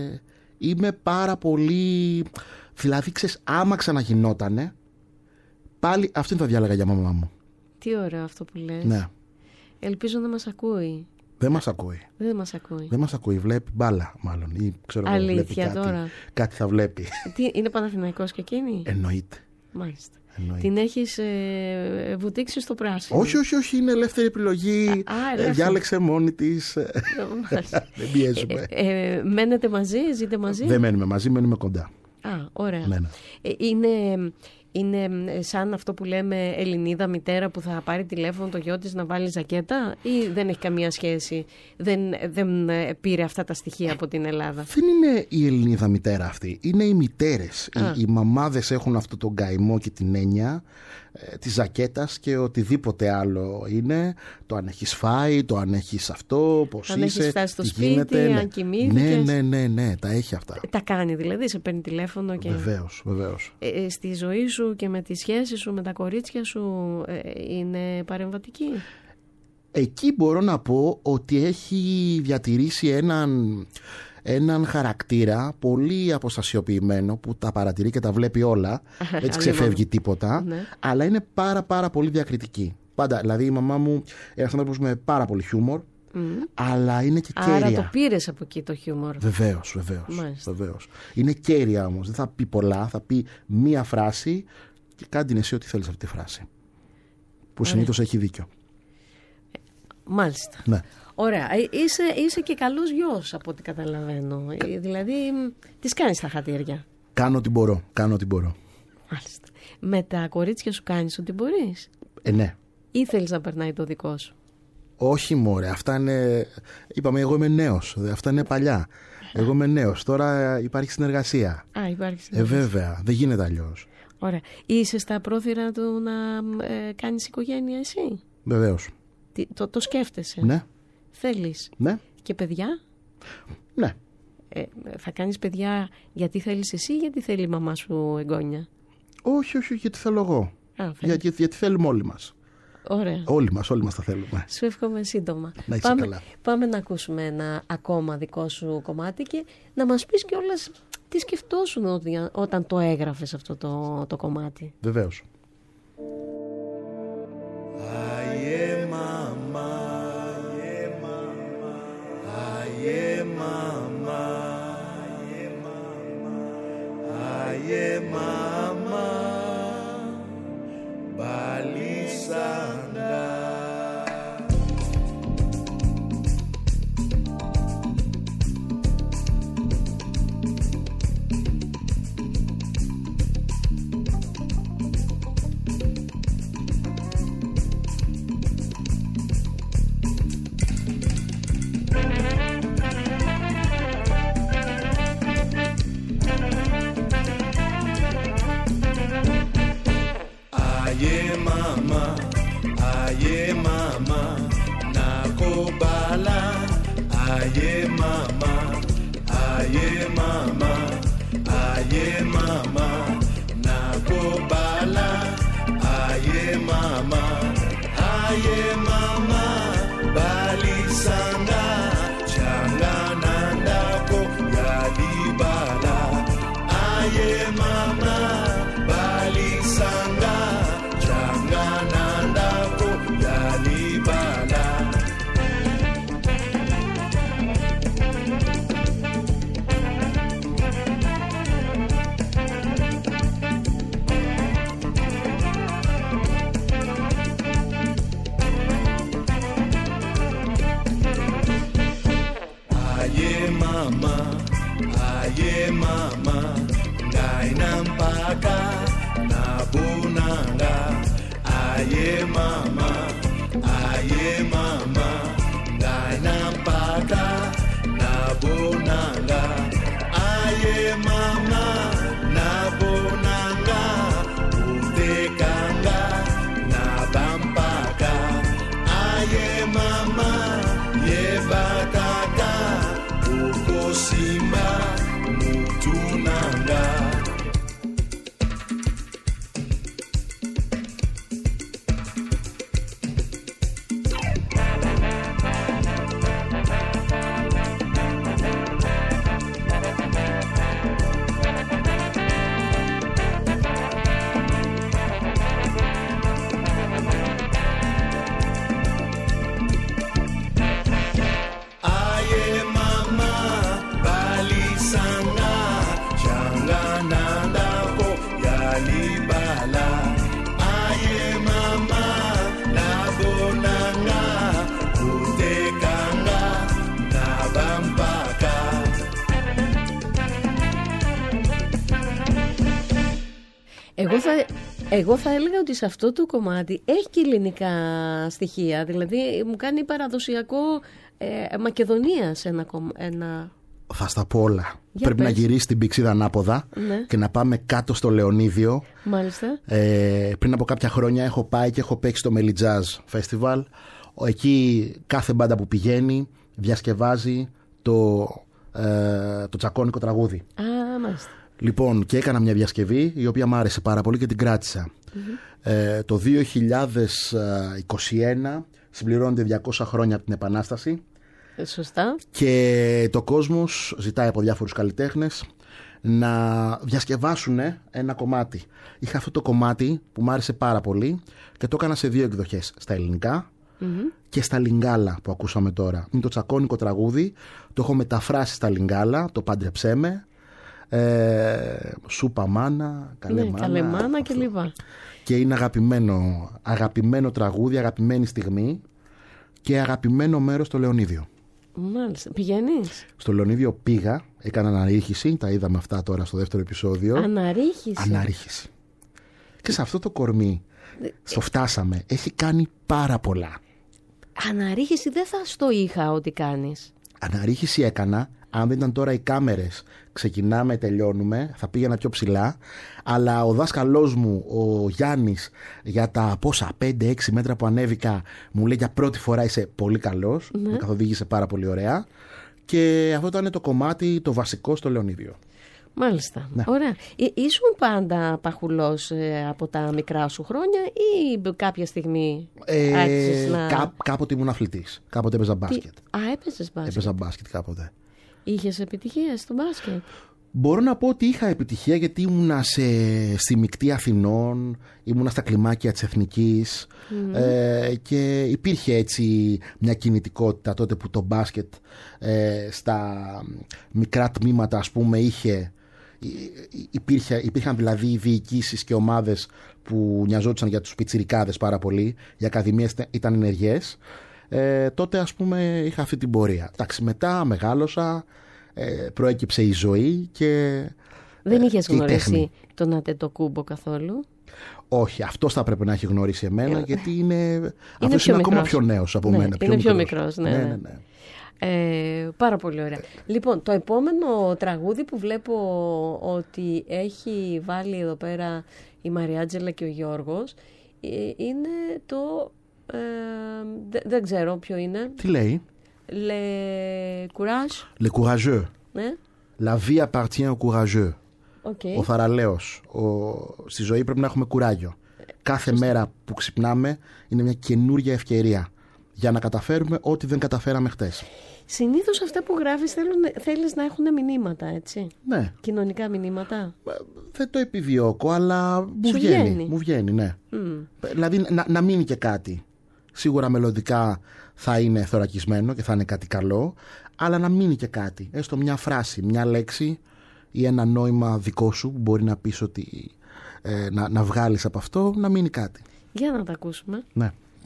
είμαι πάρα πολύ... Δηλαδή, ξέρεις, άμα ξαναγινότανε, πάλι αυτήν θα διάλεγα για μαμά μου. Τι ωραίο αυτό που λες. Ναι. Ελπίζω να μας ακούει. Δεν μας ακούει. Δεν μας ακούει. Δεν μας ακούει. Βλέπει μπάλα, μάλλον. Ή ξέρω εγώ, βλέπει Αλήθεια κάτι. τώρα? Κάτι θα βλέπει. Τι, είναι Παναθηναϊκός και εκείνη? Εννοείται. Μάλιστα. Εννοείται. Την έχεις ε, βουτήξει στο πράσινο? Όχι, όχι, όχι. Είναι ελεύθερη επιλογή. Α, Ε, ελεύθερη. διάλεξε μόνη της. Μάλιστα. Δεν πιέζουμε. Ε, ε, μένετε μαζί, ζείτε μαζί? Δεν μένουμε μαζί, μένουμε κοντά. Α, ωραία. Ναι, ναι. Ε, είναι, είναι σαν αυτό που λέμε Ελληνίδα μητέρα που θα πάρει τηλέφωνο το γιο της να βάλει ζακέτα, ή δεν έχει καμία σχέση? Δεν, δεν ε, πήρε αυτά τα στοιχεία από την Ελλάδα? Δεν είναι η Ελληνίδα μητέρα αυτή. Είναι οι μητέρες. Οι, οι μαμάδες έχουν αυτό τον καημό και την έννοια ε, της ζακέτας και οτιδήποτε άλλο είναι. Το αν έχεις φάει, το αν έχεις αυτό, πώς Αν είσαι, έχεις φτάσει στο τι σπίτι, γίνεται, ναι. αν κοιμήθηκες. Ναι, ναι, ναι, ναι, τα έχει αυτά. Τα κάνει δηλαδή, σε παίρνει τηλέφωνο και... Βεβαίως, βεβαίως. Ε, ε, στη ζωή σου και με τη σχέση σου με τα κορίτσια σου ε, είναι παρεμβατική? Εκεί μπορώ να πω ότι έχει διατηρήσει έναν, έναν χαρακτήρα πολύ αποστασιοποιημένο που τα παρατηρεί και τα βλέπει όλα. Έτσι ξεφεύγει τίποτα. Ναι. Αλλά είναι πάρα πάρα πολύ διακριτική. Πάντα, δηλαδή η μαμά μου είναι ένας άνθρωπος με πάρα πολύ χιούμορ. αλλά είναι και κέρια. Άρα το πήρες από εκεί το χιούμορ. Βεβαίως, βεβαίως, Μάλιστα. βεβαίως. Είναι κέρια όμως. Δεν θα πει πολλά, θα πει μία φράση και κάντε εσύ ό,τι θέλεις αυτή τη φράση. Που συνήθως έχει δίκιο. Μάλιστα. Ναι. Ωραία. Ε, Είσαι, είσαι και καλός γιος από ό,τι καταλαβαίνω. Ε, Δηλαδή, τις κάνεις τα χατήρια. Κάνω ό,τι μπορώ. Κάνω ό,τι μπορώ. Μάλιστα. Με τα κορίτσια σου κάνεις ό,τι μπορείς. Ε, ναι. Ή θέλεις να περνάει το δικό σου. Όχι μωρέ, αυτά είναι. Είπαμε, εγώ είμαι νέος. Αυτά είναι παλιά. Εγώ είμαι νέος. Τώρα υπάρχει συνεργασία. Α, υπάρχει Ε, συνεργασία. βέβαια. Δεν γίνεται αλλιώς. Ωραία. Είσαι στα πρόθυρα του να ε, κάνεις οικογένεια εσύ. Βεβαίως. Τι, το, το σκέφτεσαι. Ναι. Θέλεις. Ναι. Και παιδιά. Ναι. Ε, θα κάνεις παιδιά γιατί θέλεις εσύ ή γιατί θέλει η μαμά σου εγγόνια. Όχι, όχι, γιατί θέλω εγώ. Α, θέλεις. Γιατί, γιατί θέλουμε όλοι μας. Ωραία. Όλοι μας, όλοι μας τα θέλουμε. Σου εύχομαι σύντομα. Να είσαι πάμε, καλά. πάμε να ακούσουμε ένα ακόμα δικό σου κομμάτι και να μας πεις κιόλας τι σκεφτόσουν ότι- όταν το έγραφες αυτό το, το κομμάτι. Βεβαίως. Aye mama, aye mama, aye mama, aye mama, aye mama, balisanga. Aye mama, aye mama, nakobala. Aye mama, aye mama, aye mama, nakobala. Aye mama, aye mama, balisanga. Changanandako yalibala. Aye mama, balisanga. Changanandako yalibala. Aye mama, aye mama, ngainampaka nabunanga. Aye mama, aye mama, ngainampaka nabunanga. Aye mama, nabunanga, utekanga nabampaka. Aye mama, yebakaka, ukosimba mutunanga. Aye mama, balisanga. Changanandako yalibala. Aye mama, nabonanga, utekanga nabampaka. Εγώ θα, εγώ θα έλεγα ότι σε αυτό το κομμάτι έχει και ελληνικά στοιχεία. Δηλαδή μου κάνει παραδοσιακό ε, Μακεδονίας ένα, κομμα- ένα... Θα στα πω όλα. Για Πρέπει πες. να γυρίσει την πηξίδα ανάποδα Ναι. και να πάμε κάτω στο Λεωνίδιο. Μάλιστα. Ε, πριν από κάποια χρόνια έχω πάει και έχω παίξει το Melly Jazz Festival. Ο- Εκεί κάθε μπάντα που πηγαίνει διασκευάζει το, ε, το τσακώνικο τραγούδι. Α, μάλιστα. Λοιπόν, και έκανα μια διασκευή η οποία μου άρεσε πάρα πολύ και την κράτησα. Ε, το δύο χιλιάδες είκοσι ένα συμπληρώνεται διακόσια χρόνια από την Επανάσταση Ε, Σωστά. και το κόσμος ζητάει από διάφορους καλλιτέχνες να διασκευάσουν ένα κομμάτι. Είχα αυτό το κομμάτι που μου άρεσε πάρα πολύ και το έκανα σε δύο εκδοχές. Στα ελληνικά Mm-hmm. Και στα Λιγκάλα που ακούσαμε τώρα. Είναι το τσακώνικο τραγούδι, το έχω μεταφράσει στα Λιγκάλα, το Πάντρεψέ με, ε, Σούπα Μάνα, Καλέ ναι, Μάνα, καλέ μάνα και λοιπά. Και είναι αγαπημένο, αγαπημένο τραγούδι, αγαπημένη στιγμή και αγαπημένο μέρος στο Λεωνίδιο. Μάλιστα. Πηγαίνεις? Στο Λεωνίδιο πήγα, έκανα αναρρίχηση, τα είδαμε αυτά τώρα στο δεύτερο επεισόδιο. Αναρρίχηση. Αναρρίχηση. Και σε αυτό το κορμί, στο φτάσαμε, έχει κάνει πάρα πολλά. Αναρρίχηση δεν θα στο είχα ότι κάνεις. Αναρρίχηση έκανα. Αν δεν ήταν τώρα οι κάμερες, ξεκινάμε, τελειώνουμε, θα πήγαινα πιο ψηλά. Αλλά ο δάσκαλός μου, ο Γιάννης, για τα πόσα πέντε έξι μέτρα που ανέβηκα, μου λέει για πρώτη φορά είσαι πολύ καλός. Ναι. Με καθοδήγησε πάρα πολύ ωραία. Και αυτό ήταν το κομμάτι το βασικό στο Λεωνίδιο. Μάλιστα. Ναι. Ωραία. Ε, ήσουν πάντα παχουλός ε, από τα μικρά σου χρόνια ή κάποια στιγμή Ε, άρχισες να... κά, κάποτε ήμουν αθλητής. Κάποτε έπαιζα μπάσκετ. Τι... Α, έπαιζες μπάσκετ. Έπαιζα μπάσκετ κάποτε. Είχες επιτυχία στο μπάσκετ? Μπορώ να πω ότι είχα επιτυχία γιατί ήμουνα σε, στη μεικτή Αθηνών, ήμουνα στα κλιμάκια της Εθνικής mm. ε, και υπήρχε έτσι μια κινητικότητα τότε που το μπάσκετ ε, στα μικρά τμήματα ας πούμε είχε, υπήρχε, υπήρχαν δηλαδή διοικήσεις και ομάδες που νοιαζόντουσαν για τους πιτσιρικάδες πάρα πολύ, οι ακαδημίες ήταν ενεργές. Ε, τότε ας πούμε είχα αυτή την πορεία. Εντάξει, μετά μεγάλωσα, ε, προέκυψε η ζωή και δεν είχες και γνωρίσει τον Αντετοκούμπο καθόλου? Όχι, αυτός θα πρέπει να έχει γνωρίσει εμένα ε, γιατί είναι, είναι αυτός είναι ακόμα πιο νέος από ναι, μένα. Είναι πιο πιο μικρός, ναι, ναι, ναι. ναι, ναι. Ε, πάρα πολύ ωραία. Λοιπόν, το επόμενο τραγούδι που βλέπω ότι έχει βάλει εδώ πέρα η Μαριάτζελα και ο Γιώργος είναι το... Ε, δε, δεν ξέρω ποιο είναι. Τι λέει? Le courage. Le courageux. Ναι. La vie appartient au courageux. Okay. Ο θαραλέος. Ο... Στη ζωή πρέπει να έχουμε κουράγιο. Κάθε Σωστή. μέρα που ξυπνάμε είναι μια καινούργια ευκαιρία για να καταφέρουμε ό,τι δεν καταφέραμε χτες. Συνήθως αυτά που γράφεις θέλουν, θέλεις να έχουν μηνύματα, έτσι. Ναι. Κοινωνικά μηνύματα. Δεν το επιδιώκω, αλλά μου Σου βγαίνει. βγαίνει. Μου βγαίνει, ναι. Mm. Δηλαδή να, να μείνει και κάτι. Σίγουρα μελλοντικά θα είναι θωρακισμένο και θα είναι κάτι καλό, αλλά να μείνει και κάτι. Έστω μια φράση, μια λέξη ή ένα νόημα δικό σου που μπορεί να πεις ότι ε, να, να βγάλεις από αυτό, να μείνει κάτι. Για να τα ακούσουμε. Ναι.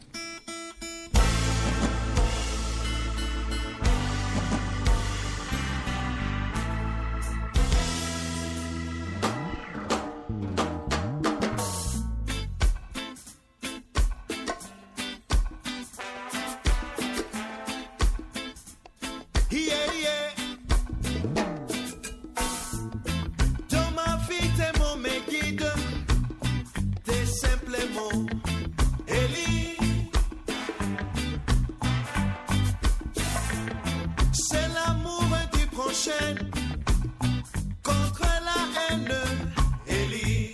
Yeah, yeah. Dans ma vie, tes mots me guident, tes simples mots, Élie. C'est l'amour du prochain contre la haine, Élie.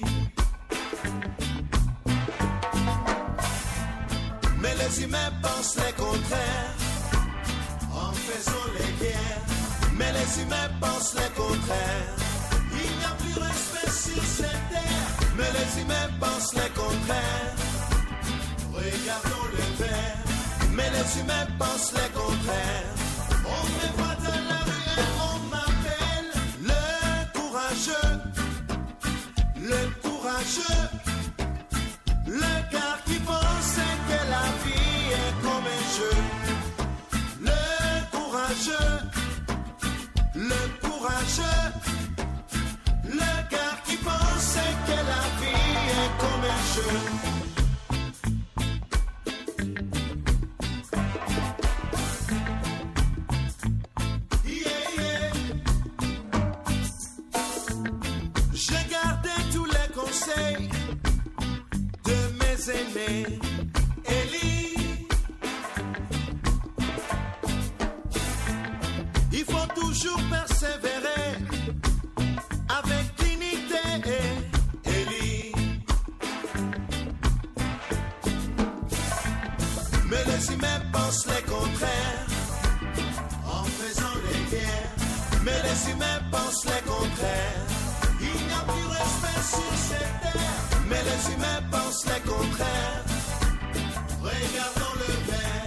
Mais les humains pensent le contraire en faisant les guerres, mais les humains pensent le contraire. Il n'y a plus respect sur cette terre, mais les humains pensent le contraire. Regardons le verre, mais les humains pensent le contraire. On me voit dans la rue et on m'appelle le courageux, le courageux, le gars qui pense que la vie est comme un jeu. Le courageux, le gars qui pense que la vie est comme un jeu. Yeah, yeah. J'ai gardé tous les conseils de mes aînés. Élie. Il faut toujours persévérer avec dignité, Élie. Mais les humains pensent le contraire en faisant les guerres. Mais les humains pensent le contraire. Il n'y a plus respect sur cette terre. Mais les humains pensent le contraire. Regardons le verre.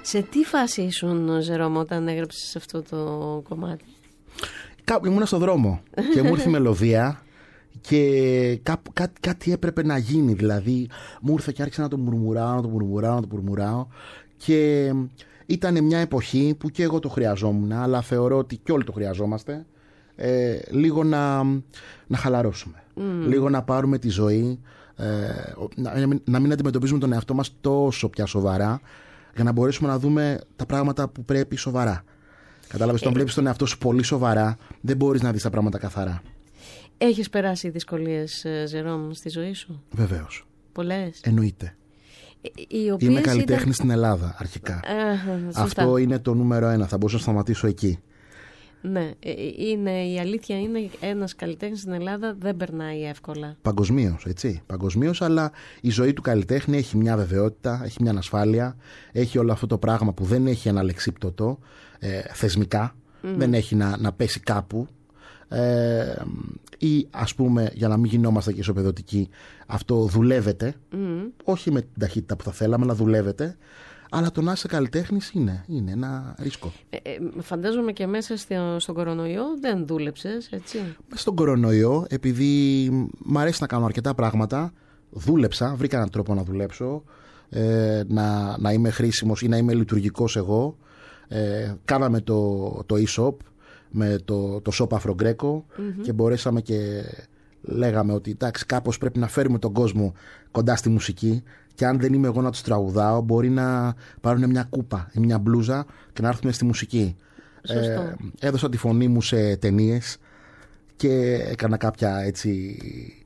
Σε τι φάση ήσουν, Ζερόμο, όταν έγραψες αυτό το κομμάτι? Κάπου ήμουν στον δρόμο και μου ήρθε η μελωδία και κάπου, κά, κάτι έπρεπε να γίνει. Δηλαδή μου ήρθε και άρχισα να το μουρμουράω, να το μουρμουράω, να το μουρμουράω και ήταν μια εποχή που και εγώ το χρειαζόμουν, αλλά θεωρώ ότι και όλοι το χρειαζόμαστε. Ε, λίγο να, να χαλαρώσουμε, mm. λίγο να πάρουμε τη ζωή, ε, να, να μην αντιμετωπίζουμε τον εαυτό μας τόσο πια σοβαρά, για να μπορέσουμε να δούμε τα πράγματα που πρέπει σοβαρά. Κατάλαβες, όταν βλέπεις τον εαυτό σου πολύ σοβαρά, δεν μπορείς να δεις τα πράγματα καθαρά. Έχεις περάσει δυσκολίες, Ζερόμ, στη ζωή σου? Βεβαίως. Πολλές? Εννοείται. Οι οποίες Είμαι καλλιτέχνης ήταν... στην Ελλάδα αρχικά. Α, αυτό είναι το νούμερο ένα. Θα μπορούσα να σταματήσω εκεί. Ναι, είναι, η αλήθεια είναι ένας καλλιτέχνης στην Ελλάδα δεν περνάει εύκολα. Παγκοσμίως, έτσι. Παγκοσμίως, αλλά η ζωή του καλλιτέχνη έχει μια βεβαιότητα, έχει μια ανασφάλεια, έχει όλο αυτό το πράγμα που δεν έχει ένα αλεξίπτωτο ε, θεσμικά, mm. δεν έχει να, να πέσει κάπου. Ε, ή ας πούμε, για να μην γινόμαστε και ισοπεδωτικοί, αυτό δουλεύεται, mm. όχι με την ταχύτητα που θα θέλαμε, αλλά δουλεύεται. Αλλά το να είσαι καλλιτέχνης είναι, είναι ένα ρίσκο. Ε, ε, φαντάζομαι και μέσα στο, στον κορονοϊό δεν δούλεψες, έτσι? Μέσα στον κορονοϊό, επειδή μ' αρέσει να κάνω αρκετά πράγματα, δούλεψα, βρήκα έναν τρόπο να δουλέψω, ε, να, να είμαι χρήσιμος ή να είμαι λειτουργικός εγώ. Ε, κάναμε το, το e-shop με το, το shop Afrogreco mm-hmm. και μπορέσαμε και λέγαμε ότι εντάξει, κάπως πρέπει να φέρουμε τον κόσμο κοντά στη μουσική. Και αν δεν είμαι εγώ να τους τραγουδάω, μπορεί να πάρουν μια κούπα ή μια μπλούζα και να έρθουν στη μουσική. Ε, έδωσα τη φωνή μου σε ταινίες και έκανα κάποια έτσι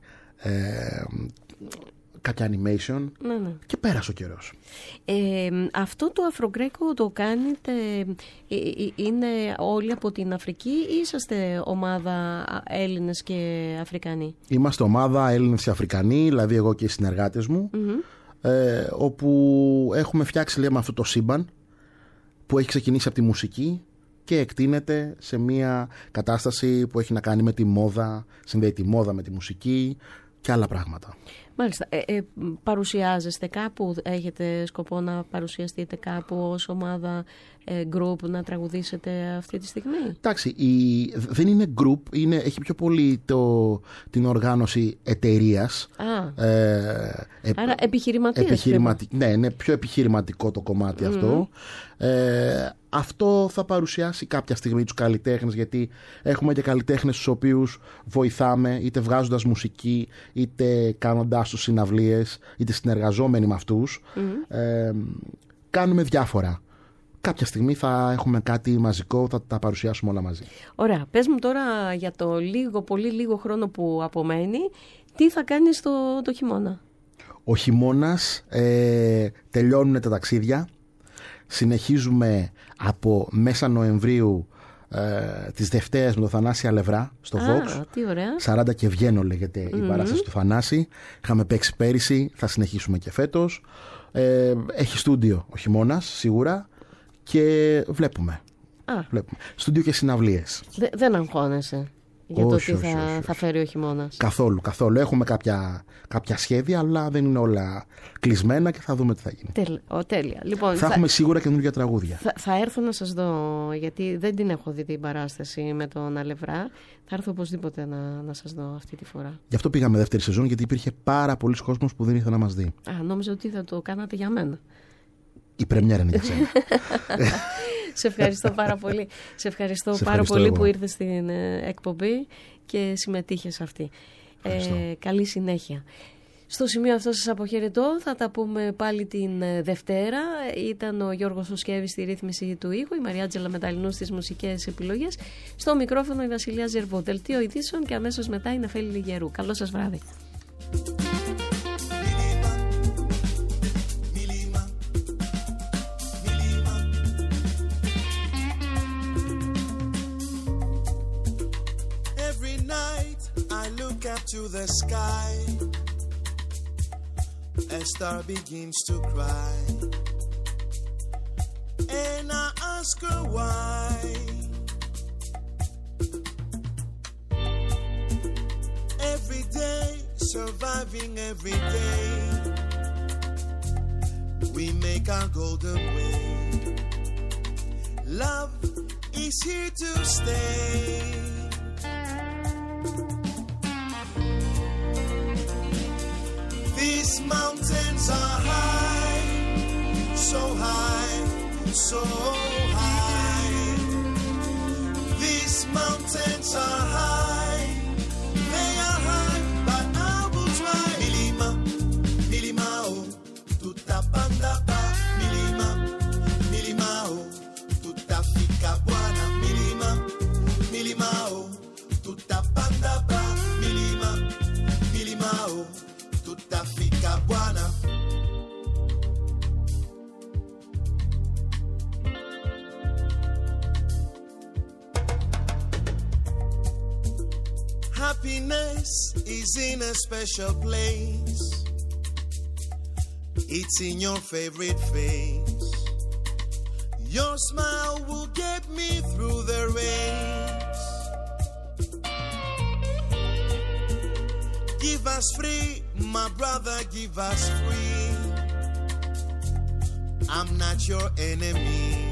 ε, κάποια animation ναι, ναι. και πέρασε ο καιρός. Ε, αυτό το Αφρογκρέκο το κάνετε, ε, ε, είναι όλοι από την Αφρική ή είσαστε ομάδα Έλληνες και Αφρικανοί? Είμαστε ομάδα Έλληνες και Αφρικανοί, δηλαδή εγώ και οι συνεργάτες μου. Mm-hmm. Ε, όπου έχουμε φτιάξει, λέμε, αυτό το σύμπαν που έχει ξεκινήσει από τη μουσική και εκτείνεται σε μια κατάσταση που έχει να κάνει με τη μόδα, συνδέει τη μόδα με τη μουσική και άλλα πράγματα. Μάλιστα. Ε, ε, παρουσιάζεστε κάπου, έχετε σκοπό να παρουσιαστείτε κάπου ως ομάδα ε, group, να τραγουδήσετε αυτή τη στιγμή? Εντάξει, η, δεν είναι group, είναι, έχει πιο πολύ το, την οργάνωση εταιρείας. Α, ε, ε, άρα επιχειρηματίες. Επιχειρηματι... Ναι, είναι πιο επιχειρηματικό το κομμάτι mm. αυτό. Ε, αυτό θα παρουσιάσει κάποια στιγμή τους καλλιτέχνες, γιατί έχουμε και καλλιτέχνες τους οποίους βοηθάμε, είτε βγάζοντας μουσική, είτε κάνοντας τους συναυλίες, είτε συνεργαζόμενοι με αυτούς. Mm. Ε, κάνουμε διάφορα. Κάποια στιγμή θα έχουμε κάτι μαζικό, θα τα παρουσιάσουμε όλα μαζί. Ωραία. Πες μου τώρα για το λίγο, πολύ λίγο χρόνο που απομένει, τι θα κάνεις το, το χειμώνα? Ο χειμώνας, ε, τελειώνουν τα ταξίδια. Συνεχίζουμε από μέσα Νοεμβρίου ε, τις Δευτέρες με το Θανάση Αλευρά στο Α, Vox. Τι ωραία. σαράντα και βγαίνω λέγεται Mm-hmm. η παράσταση του Θανάση. Είχαμε παίξει πέρυσι, θα συνεχίσουμε και φέτος. Ε, έχει στούντιο ο χειμώνας σίγουρα και βλέπουμε. Α. βλέπουμε. Στούντιο και συναυλίες. Δε, δεν αγχώνεσαι για όχι, το τι όχι, θα, όχι, όχι. θα φέρει ο χειμώνας? Καθόλου, καθόλου. Έχουμε κάποια, κάποια σχέδια, αλλά δεν είναι όλα κλεισμένα και θα δούμε τι θα γίνει. Τέλεια. Ο, τέλεια. Λοιπόν, θα, θα έχουμε σίγουρα καινούργια τραγούδια. Θα, θα έρθω να σας δω, γιατί δεν την έχω δει την παράσταση με τον Αλευρά. Θα έρθω οπωσδήποτε να, να σας δω αυτή τη φορά. Γι' αυτό πήγαμε δεύτερη σεζόν, γιατί υπήρχε πάρα πολλοί κόσμος που δεν ήρθε να μας δει. Α, νόμιζα ότι θα το κάνατε για μένα. Η πρεμιέρα είναι για σένα. Σε ευχαριστώ πάρα πολύ. Σε ευχαριστώ, σε πάρα ευχαριστώ πολύ εγώ. που ήρθες στην ε, εκπομπή και συμμετείχες σε αυτή. Ε, καλή συνέχεια. Στο σημείο αυτό σας αποχαιρετώ. Θα τα πούμε πάλι την ε, Δευτέρα. Ήταν ο Γιώργος Σουσκέβης στη ρύθμιση του ήχου, η Μαριάτζελα Μεταλλινού στις μουσικές επιλογές. Στο μικρόφωνο η Βασιλεία Ζερβό. Δελτίο ειδήσεων και αμέσως μετά η Νεφέλη Λιγερού. Καλό σας βράδυ. To the sky, a star begins to cry, and I ask her why. Every day, surviving every day, we make our golden way. Love is here to stay. These mountains are high, so high, so high. These mountains are high, they are high, but I will try. Milima, milima oh, tutapanda pa. Milima, milima oh, tutafika bwana. Milima, milima oh, tutapanda pa. Milima, milima oh, tutafika bwana. Happiness is in a special place. It's in your favorite face. Your smile will get me through the rains. Give us free, my brother, give us free. I'm not your enemy.